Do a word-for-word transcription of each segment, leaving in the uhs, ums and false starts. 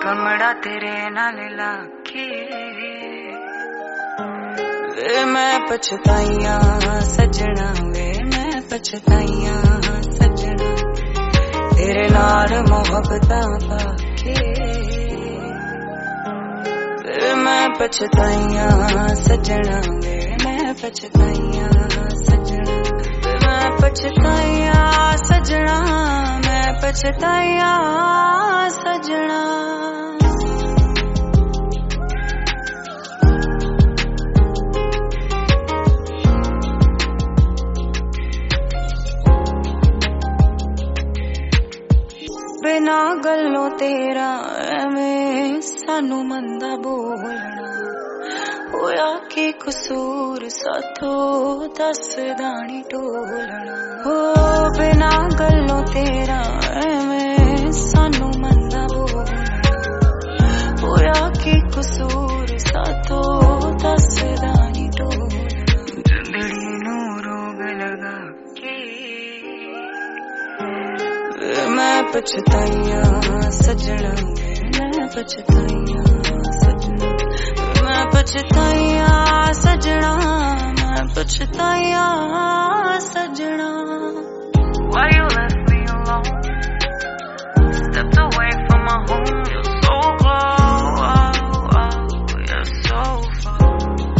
कमड़ा तेरे नाल लाके वे मैं पछताइया सजना वे मैं पछताइया सजना तेरे नाल मोहब्बतां पाके वे मैं पछताइया सजना वे मैं पछताइया सजना वे मैं पछताइया सजना मैं पछताइया सजना बिना गल्लों तेरा एवें सानू मंदा बोलना होया की कसूर साथो दस दानी टोलना हो बिना गल्लों तेरा एवें सानू मंदा बोलना होया की कसूर साथो दस दानी टोलना जिंदड़ी नू रोग लगा के मैं पछताइया सजना मैं पछताइया सजना मैं पछताइया सजना मैं पछताइया सजना Why you left me alone? Stepped away from my home. You're so close, oh, oh, you're so far.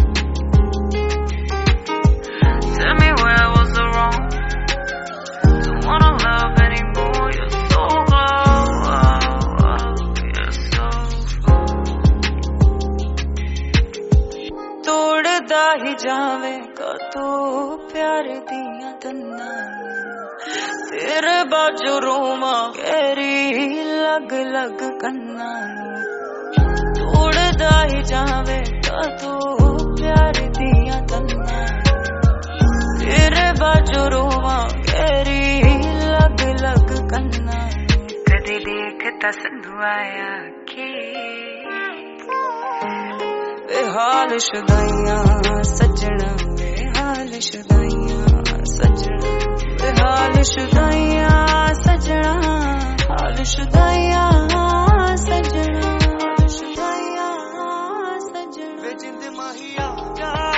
Tell me where was the wrong? Don't wanna love anymore. You're so close, oh, oh, you're so far. तोड़दा ही जावेगा तू प्यार दियां तन्ना तेरे बाजू रोमा गहरी लग लग कन्ना तोड़दा ही जावेगा तू प्यार दियां तन्ना तेरे बाजू रोमा गहरी लग लग कन्ना कदे देखता संधू आया के वे हाल शुदाइया सजना वे हाल शुदाइया सजना वे हाल शुदाइया सजना हाल शुदाइया सजना हाल शुदाइया सजना वे जिंद माहिया